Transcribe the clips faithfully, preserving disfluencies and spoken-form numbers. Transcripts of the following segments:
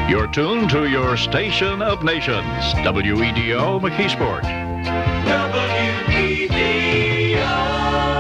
You're tuned to your station of nations, W E D O McKeesport. W E D O.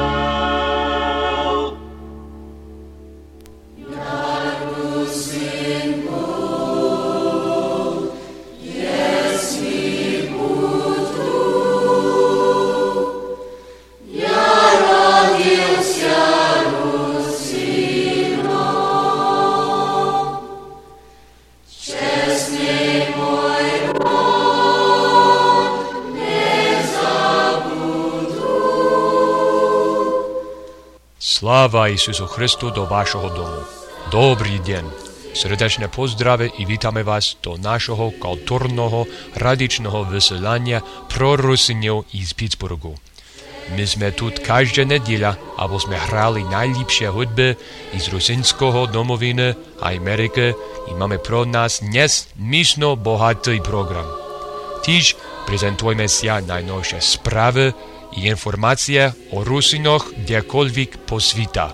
Sláva Isusu Christu do vášho domu. Dobrý deň. Srdečné pozdrave i vítame vás do našho kultúrneho radičného vysielania pro Rusinov iz Pittsburghu. My sme tu každá nedeľa, aby sme hrali najlepšie hudby iz rusinského domoviny a Ameriky i máme pro nás dnes myšno bohatý program. Tiež prezentujeme sa najnovšie správy i informacije o Rusinoch kdekoľvek po svita.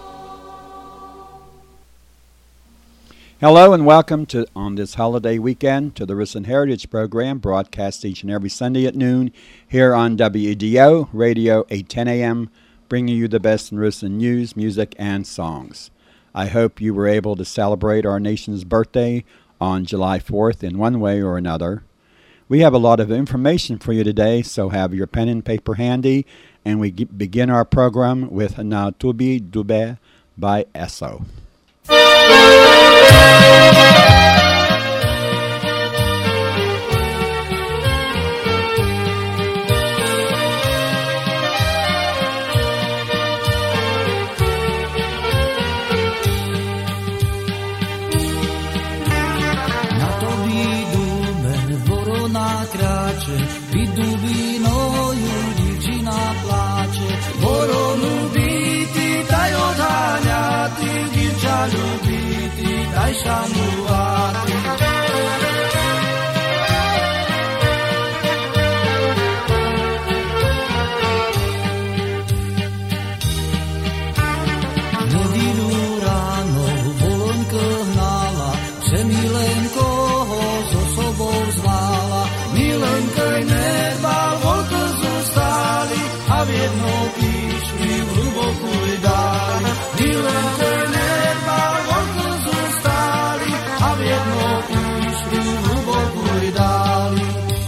Hello and welcome to on this holiday weekend to the Rusin Heritage Program, broadcast each and every Sunday at noon here on W E D O Radio eight ten a.m., bringing you the best in Rusin news, music, and songs. I hope you were able to celebrate our nation's birthday on July fourth in one way or another. We have a lot of information for you today, so have your pen and paper handy, and we g- begin our program with Na Tubi Dube by Esso. Pід дубіною дівчина плаче, ворону бити та й одганяти, дівча любити та й шанувати. Неділю рано волонька гнала, вже міленького з собою звала. Milenka i neba, volko zostali, a v jedno píšli v hlubokoj dáli. Milenka i neba, volko zostali, a v jedno píšli v hlubokoj dáli.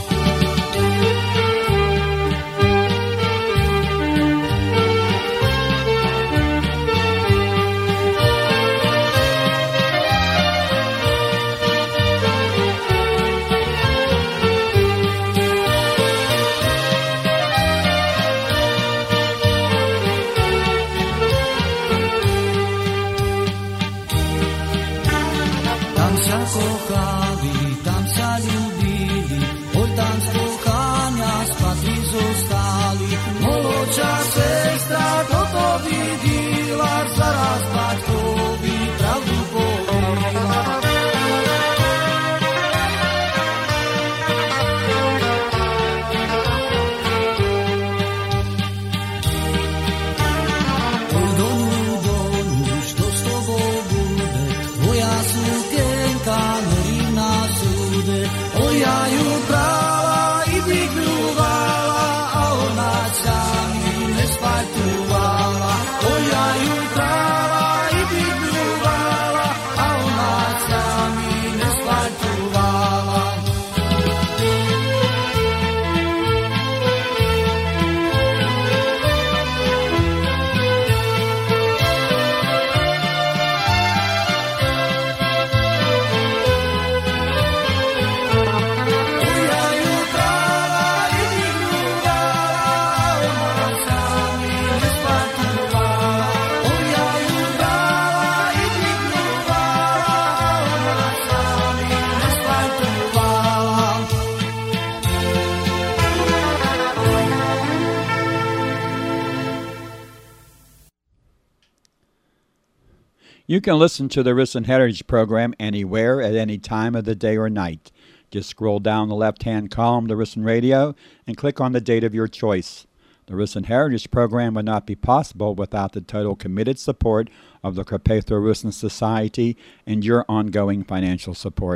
Kochali, tam sa ľúbili, oj tam z kochania spatrí zostali. Moloča sestra toto videla, zaraz baťkovi pravdu povedala. Oj donu, donu, što s tobou bude, tvoja sukenka norí na súde. Oj, ja ju brala i vykľúvala a ona sa mi nespajtovala. Oj, ja ju brala i vykľúvala a ona sa mi nespajtovala. You can listen to the Rusin Heritage Program anywhere at any time of the day or night. Just scroll down the left-hand column to Rusin Radio and click on the date of your choice. The Rusin Heritage Program would not be possible without the total committed support of the Carpatho Rusin Society and your ongoing financial support.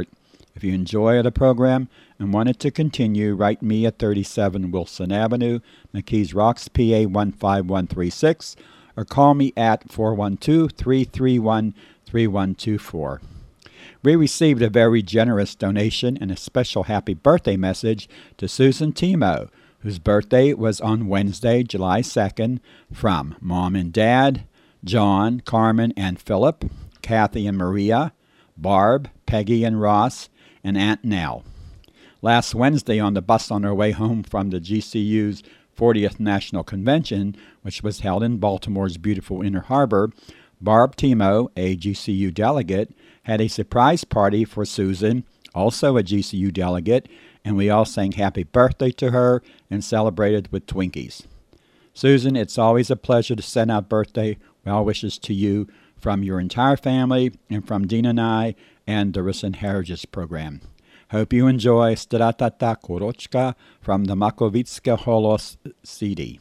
If you enjoy the program and want it to continue, write me at thirty-seven Wilson Avenue, McKees Rocks, P A one five one three six, or call me at four one two, three three one, three one two four. We received a very generous donation and a special happy birthday message to Susan Timo, whose birthday was on Wednesday, July second, from Mom and Dad, John, Carmen, and Philip, Kathy and Maria, Barb, Peggy and Ross, and Aunt Nell. Last Wednesday, on the bus on our way home from the G C U's fortieth National Convention, which was held in Baltimore's beautiful Inner Harbor, Barb Timo, a G C U delegate, had a surprise party for Susan, also a G C U delegate, and we all sang happy birthday to her and celebrated with Twinkies. Susan, it's always a pleasure to send out birthday well wishes to you from your entire family and from Dean and I and the Rusin Heritage Program. Hope you enjoy Stratata Korochka from the Makovitska Holos C D.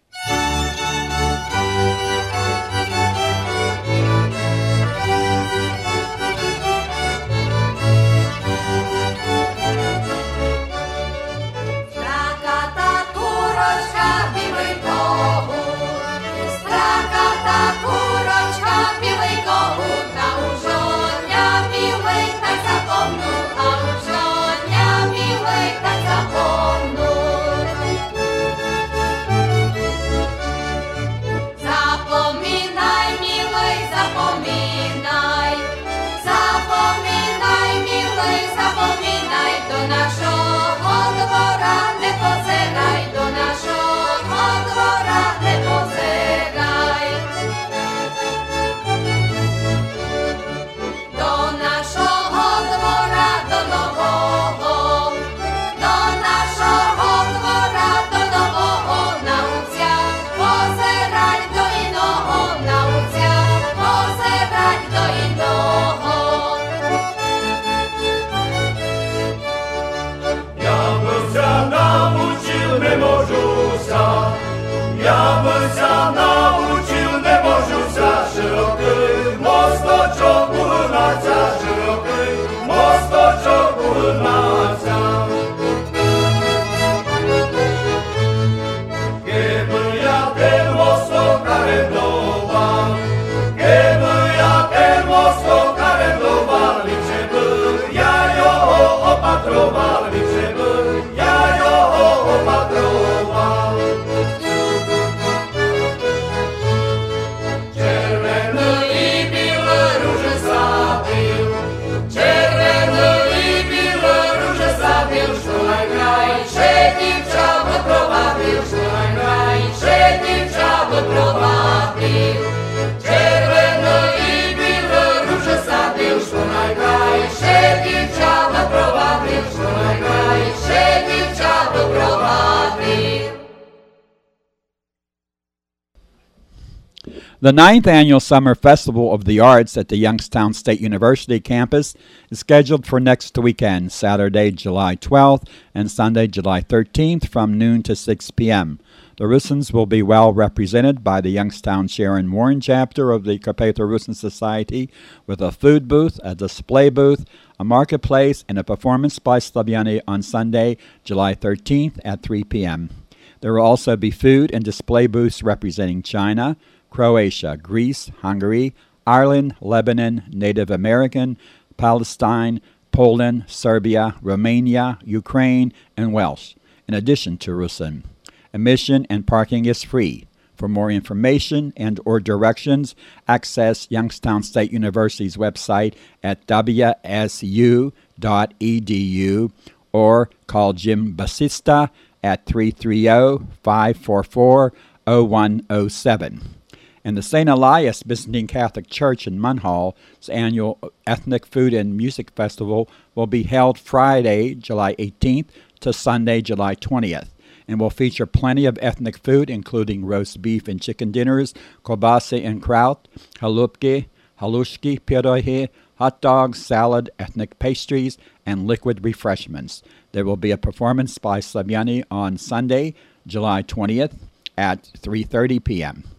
The ninth Annual Summer Festival of the Arts at the Youngstown State University campus is scheduled for next weekend, Saturday, July twelfth, and Sunday, July thirteenth, from noon to six p.m. The Rusins will be well represented by the Youngstown Sharon Warren chapter of the Carpatho Rusin Society, with a food booth, a display booth, a marketplace, and a performance by Slaviani on Sunday, July thirteenth at three p.m. There will also be food and display booths representing China, Croatia, Greece, Hungary, Ireland, Lebanon, Native American, Palestine, Poland, Serbia, Romania, Ukraine, and Welsh, in addition to Rusin. Admission and parking is free. For more information and or directions, access Youngstown State University's website at w s u dot e d u or call Jim Basista at three three zero, five four four, zero one zero seven. And the Saint Elias Byzantine Catholic Church in Munhall's annual Ethnic Food and Music Festival will be held Friday, July eighteenth to Sunday, July twentieth, and will feature plenty of ethnic food, including roast beef and chicken dinners, kobase and kraut, halupki, halushki, pierogi, hot dogs, salad, ethnic pastries, and liquid refreshments. There will be a performance by Slaviani on Sunday, July twentieth at three thirty p.m.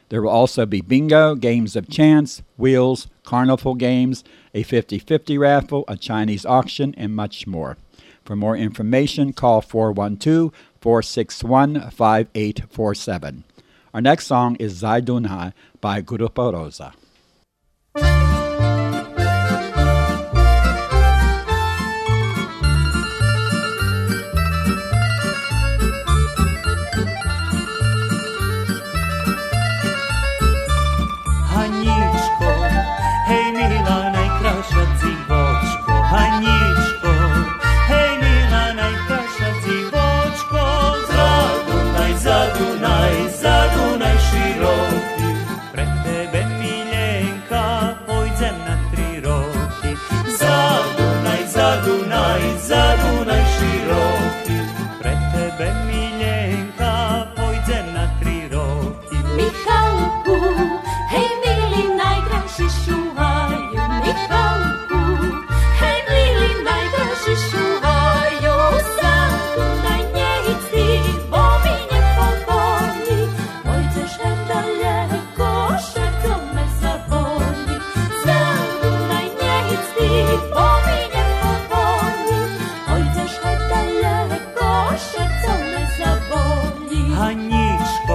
There will also be bingo, games of chance, wheels, carnival games, a fifty-fifty raffle, a Chinese auction, and much more. For more information, call four one two, four six one, five eight four seven. Our next song is Zaidunai by Grupo Rosa. Haniczko, hej mila, najkrasza dziwoczko. Haniczko, hej mila, najkrasza dziwoczko. Zadunaj, zadunaj, zadunaj široki. Pred tebe miljenka, pojdem na tri roki. Zadunaj, zadunaj, zadunaj široki. Pred tebe miljenka, pojdem na tri roki. Michalku, hej mili, najkrajší šuhaju. Michalku, hej mili, najkrajší šuhaju. Zadunaj, neíď ty, bo mi nepomôni. Pôjdeš hen daleko, všetko me zabolí. Zadunaj, neíď ty, bo mi nepomôni. Pôjdeš hen daleko, všetko me zabolí. Haničko,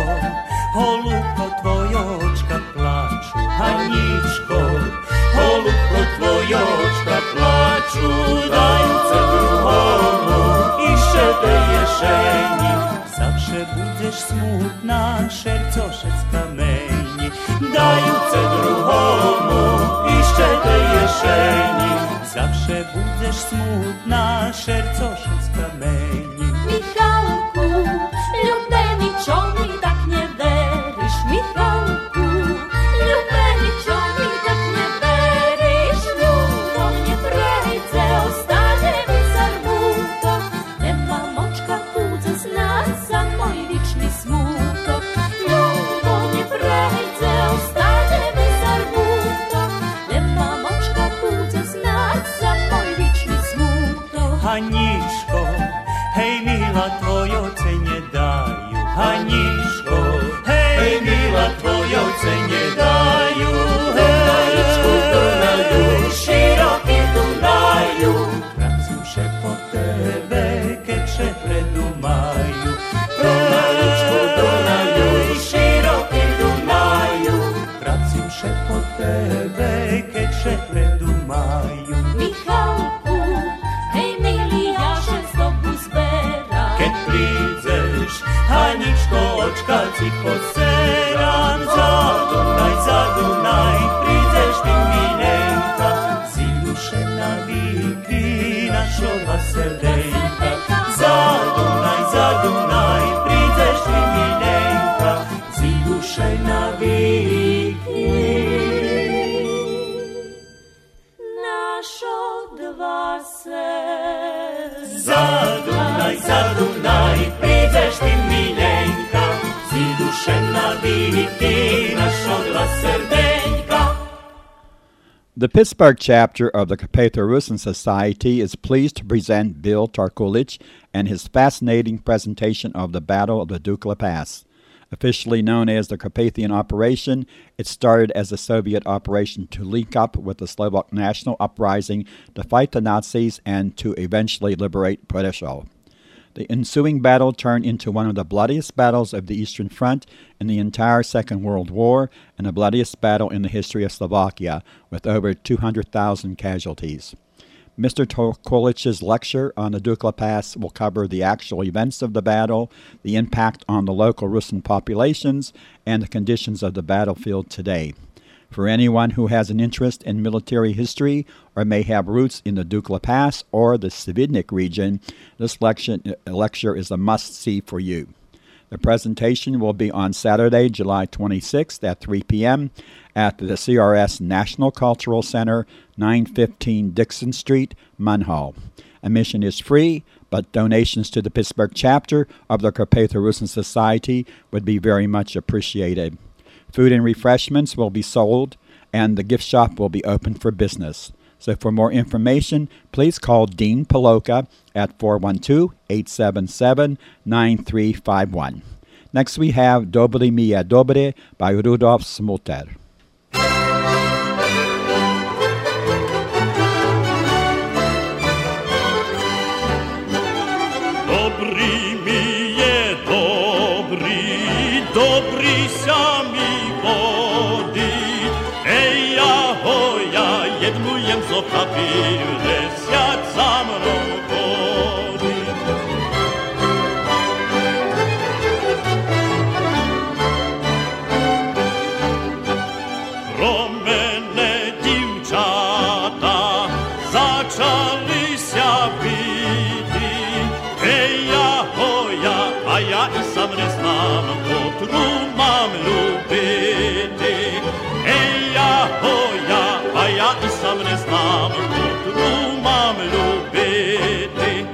holubko, tvoje očka plaču. Haničko, holubko, tvoje očka plaču. Dajúce druhomu ište te ješeni. Zawsze budeš smutná, šercošec kameni. Dajúce druhomu ište te ješeni. Zawsze budeš smutná, šercošec kameni. Michalku, ľubení, čo mi tak neveríš? Michalku, ľubení, čo mi tak neveríš? Ľubo mne prejde, ostane mi zarmútok. Nemám očka, púdze z nás za môj vičný smútok. Ľubo mne prejde, ostane mi zarmútok. Nemám očka, púdze z nás za môj vičný smútok. Haničko, hej mila, tvoje oce nedajú. Haničko, hej mila, tvoje oce nedajú. Haničku, Dunaju, široký Dunaju. Pracujem še po tebe, keď še predumajú. Haničku, Dunaju, široký Dunaju. Pracujem še po tebe, keď še predumajú. Michalku, hej milý, ja že zdobu zberám. Keď prídeš, Haničko, očka ti poserám. Zadunaj, zadunaj, prídeš ty milenka. Zidušená víky, našo dva srdenka. Zadunaj, zadunaj, prídeš ty milenka. Zidušená víky, Našo dva srdca. Zadunaj, zadunaj, prídeš ty milenka. Zidušená víky, našo dva srdenka. The Pittsburgh chapter of the Carpatho-Rusyn Society is pleased to present Bill Tarkulich and his fascinating presentation of the Battle of the Dukla Pass. Officially known as the Carpathian Operation, it started as a Soviet operation to link up with the Slovak National Uprising to fight the Nazis and to eventually liberate Prešov. The ensuing battle turned into one of the bloodiest battles of the Eastern Front in the entire Second World War and the bloodiest battle in the history of Slovakia, with over two hundred thousand casualties. Mister Tarkulich's lecture on the Dukla Pass will cover the actual events of the battle, the impact on the local Russian populations, and the conditions of the battlefield today. For anyone who has an interest in military history or may have roots in the Dukla Pass or the Svidnik region, this lecture, lecture is a must-see for you. The presentation will be on Saturday, July twenty-sixth at three p.m. at the C R S National Cultural Center, nine fifteen Dixon Street, Munhall. Admission is free, but donations to the Pittsburgh chapter of the Carpatho-Rusyn Society would be very much appreciated. Food and refreshments will be sold, and the gift shop will be open for business. So for more information, please call Dean Paloka at four one two, eight seven seven, nine three five one. Next we have Dobry mi je dobre by Rudolf Smulter. Dobri mi je dobri, dobri sa mi vodi. Ej, ja, hoja, jednujem zotapim, desjat za mnom vodi. Pro mene divčata začali sja biti. Ej, ja, hoja, a ja i sam ne znam, kotru mam ljubiti. Ej, ja, hoja, a ja i sam ne znam, kotru mam ljubiti.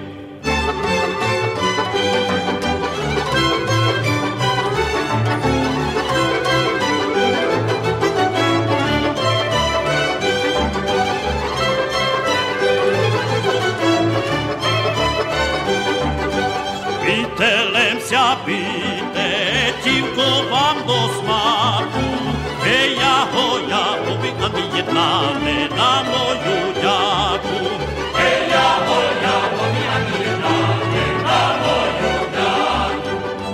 Pitelem sja pite, divko vam do smaku. Ej, ja, hoja, povika mi jedna ne na moju ljaku. Ej, ja, hoja, povika mi jedna ne na moju ljaku.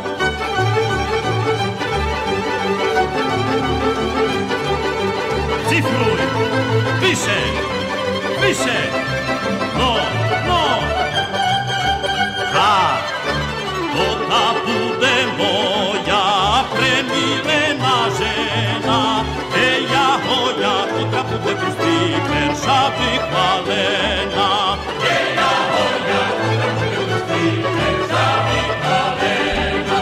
Cifruj, više, više, no, no. Da, to da bude moja premilena žena. Ej, ja, hoja, to da bude pusti perša bi hvalena. Ej, ja, hoja, to da bude pusti perša bi hvalena.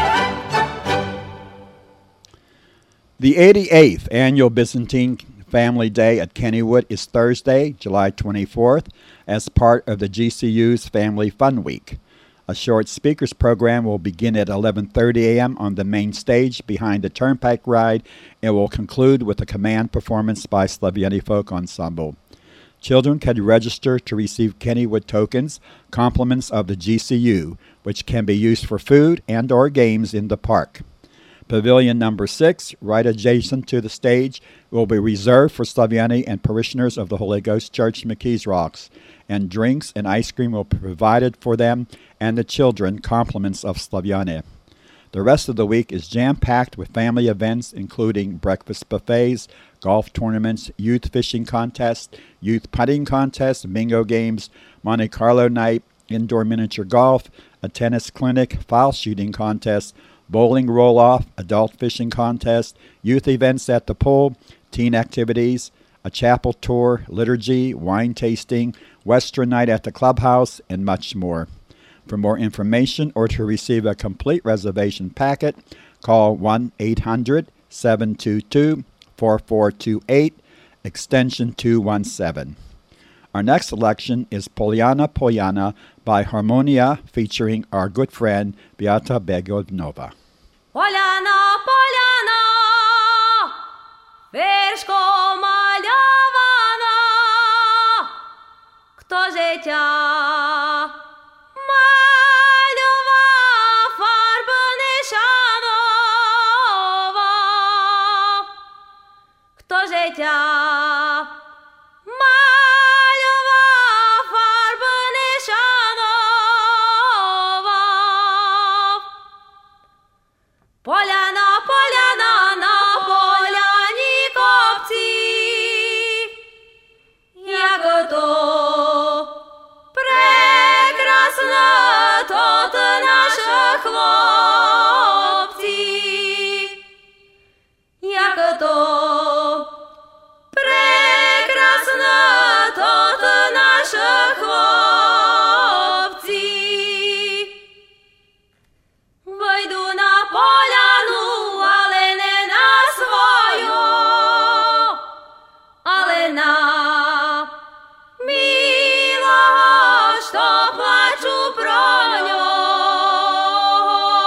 The eighty-eighth Annual Byzantine Family Day at Kennywood is Thursday, July twenty-fourth, as part of the G C U's Family Fun Week. A short speakers program will begin at eleven thirty a.m. on the main stage behind the Turnpike Ride and will conclude with a command performance by Slaviani Folk Ensemble. Children can register to receive Kennywood tokens, compliments of the G C U, which can be used for food and or games in the park. Pavilion number six, right adjacent to the stage, will be reserved for Slaviani and parishioners of the Holy Ghost Church McKees Rocks, and drinks and ice cream will be provided for them and the children, compliments of Slaviani. The rest of the week is jam-packed with family events including breakfast buffets, golf tournaments, youth fishing contests, youth putting contests, bingo games, Monte Carlo night, indoor miniature golf, a tennis clinic, foul shooting contest, bowling roll-off, adult fishing contest, youth events at the pool, teen activities, a chapel tour, liturgy, wine tasting, Western night at the clubhouse, and much more. For more information or to receive a complete reservation packet, call one eight hundred, seven two two, four four two eight, extension two one seven. Our next selection is Poliana Poliana by Harmonia, featuring our good friend Beata Begodnova. Poljana, poljana, verško maljavana, kto že ťa maľova farba nešanova, kto že ťa maľova farba nešanova. Poljana, poljana, na poljani kopci, jako to prekrasno, tot naša chłopci, jako to prekrasno, tot naša chłopci. Войду на поляну, але не на свою, але на милого, що плачу про нього.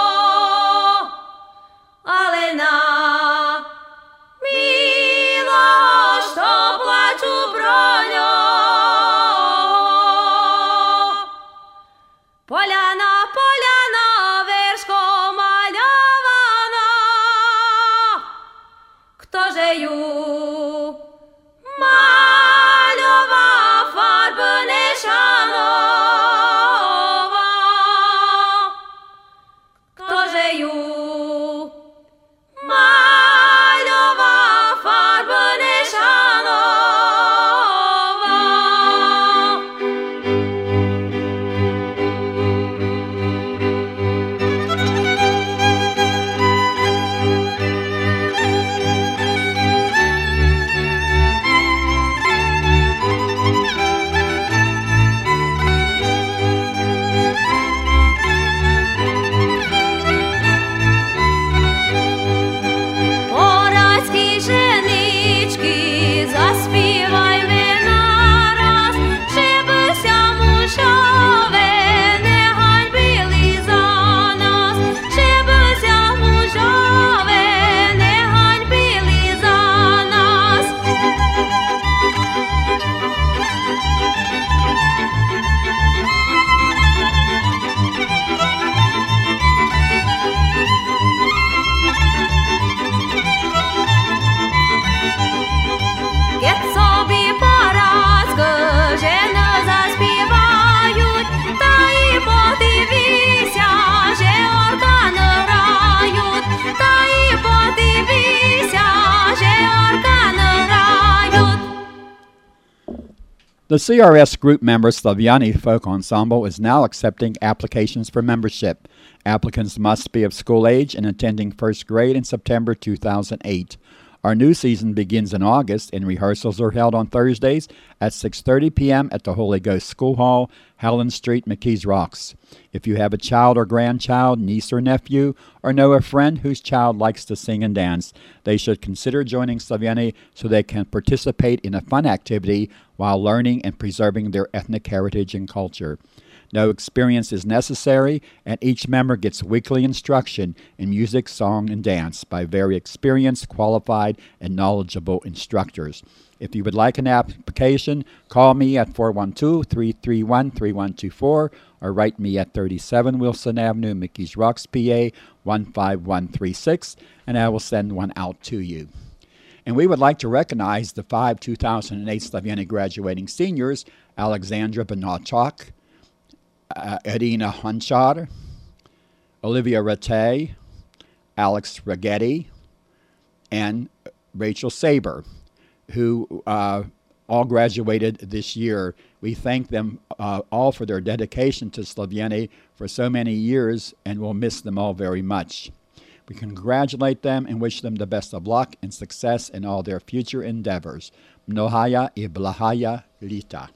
The C R S group member Slavyani Folk Ensemble is now accepting applications for membership. Applicants must be of school age and attending first grade in September two thousand eight. Our new season begins in August, and rehearsals are held on Thursdays at six thirty p.m. at the Holy Ghost School Hall, Helen Street, McKees Rocks. If you have a child or grandchild, niece or nephew, or know a friend whose child likes to sing and dance, they should consider joining Slavyani so they can participate in a fun activity while learning and preserving their ethnic heritage and culture. No experience is necessary, and each member gets weekly instruction in music, song, and dance by very experienced, qualified, and knowledgeable instructors. If you would like an application, call me at four one two, three three one, three one two four or write me at thirty-seven Wilson Avenue, McKees Rocks, P A one five one three six, and I will send one out to you. And we would like to recognize the five two thousand eight Slavyani graduating seniors, Alexandra Benachok, uh, Edina Honchar, Olivia Rattay, Alex Ragetti, and Rachel Saber, who uh, all graduated this year. We thank them uh, all for their dedication to Slavyani for so many years, and we'll miss them all very much. We congratulate them and wish them the best of luck and success in all their future endeavors. Mnohaya i blahaya lita.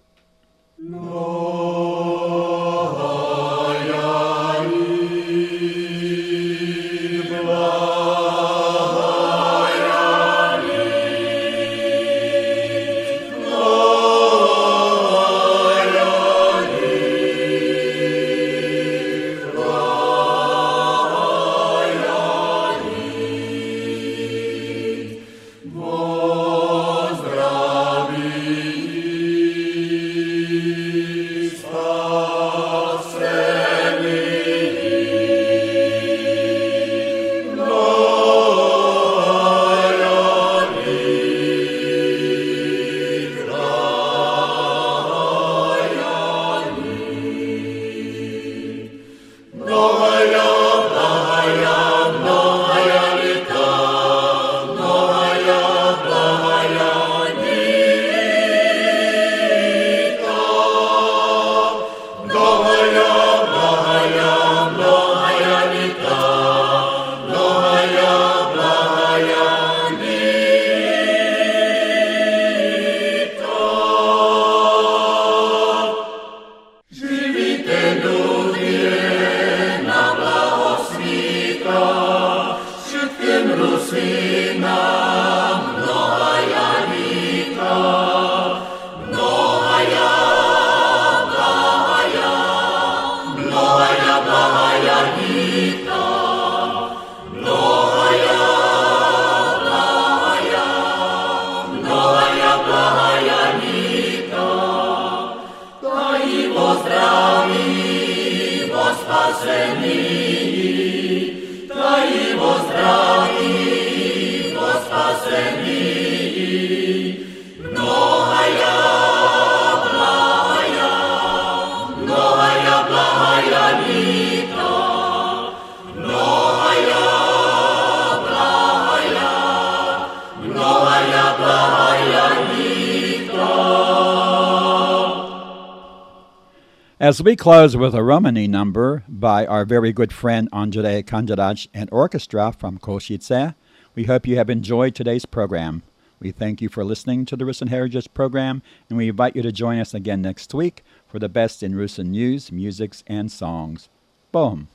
As we close with a Romani number by our very good friend Andrei Kandaraj and orchestra from Košice, we hope you have enjoyed today's program. We thank you for listening to the Rusin Heritage program, and we invite you to join us again next week for the best in Rusin news, musics, and songs. Boom.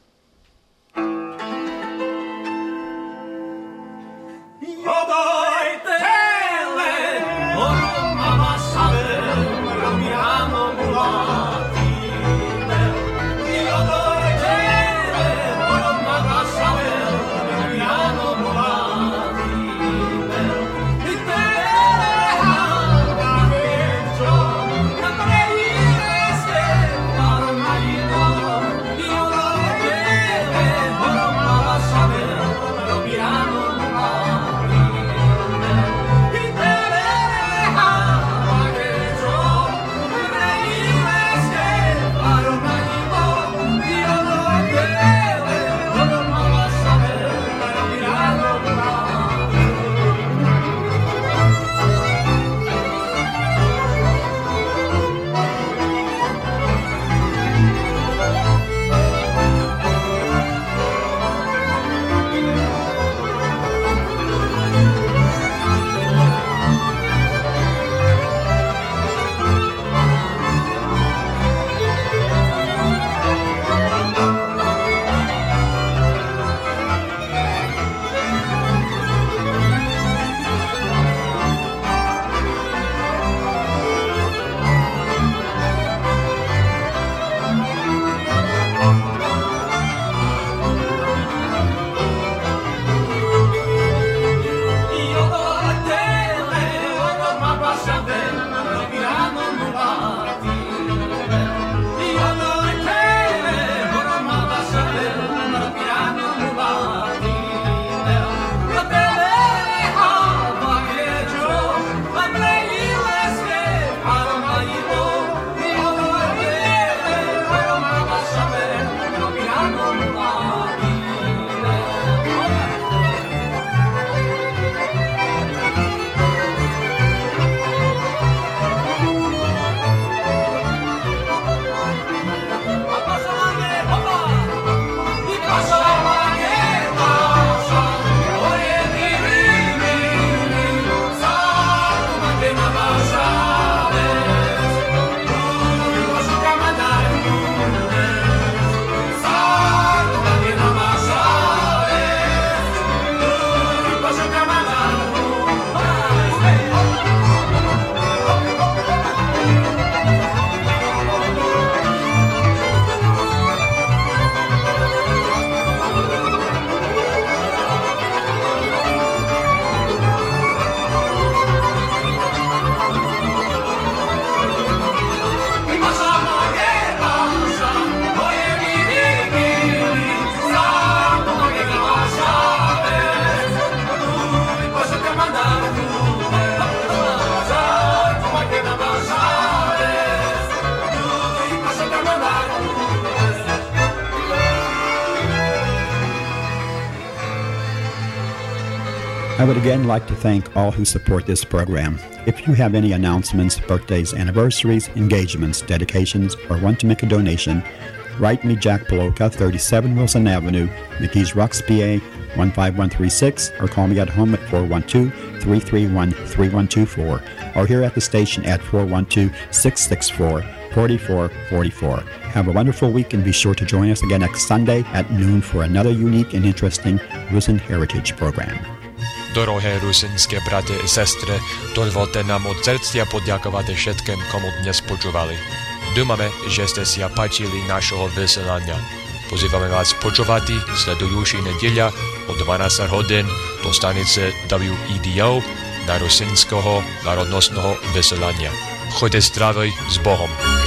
Io I would again like to thank all who support this program. If you have any announcements, birthdays, anniversaries, engagements, dedications, or want to make a donation, write me Jack Poloka, thirty-seven Wilson Avenue, McKees Rocks, P A one five one three six, or call me at home at four one two, three three one, three one two four, or here at the station at four one two, six six four, four four four four. Have a wonderful week and be sure to join us again next Sunday at noon for another unique and interesting Rusin Heritage program. Дороге русинські брати і сестри, дозвольте нам от серця подякувати všetkým, komu dnes počúvali. Думаме, že ste si páčili našeho vysielania. Pozývame vás počúvať sledujúci nedeľa o dvanásť hodín do stanice W E D O na rusinského národnostného vysielania. Choďte zdravý s Bohom.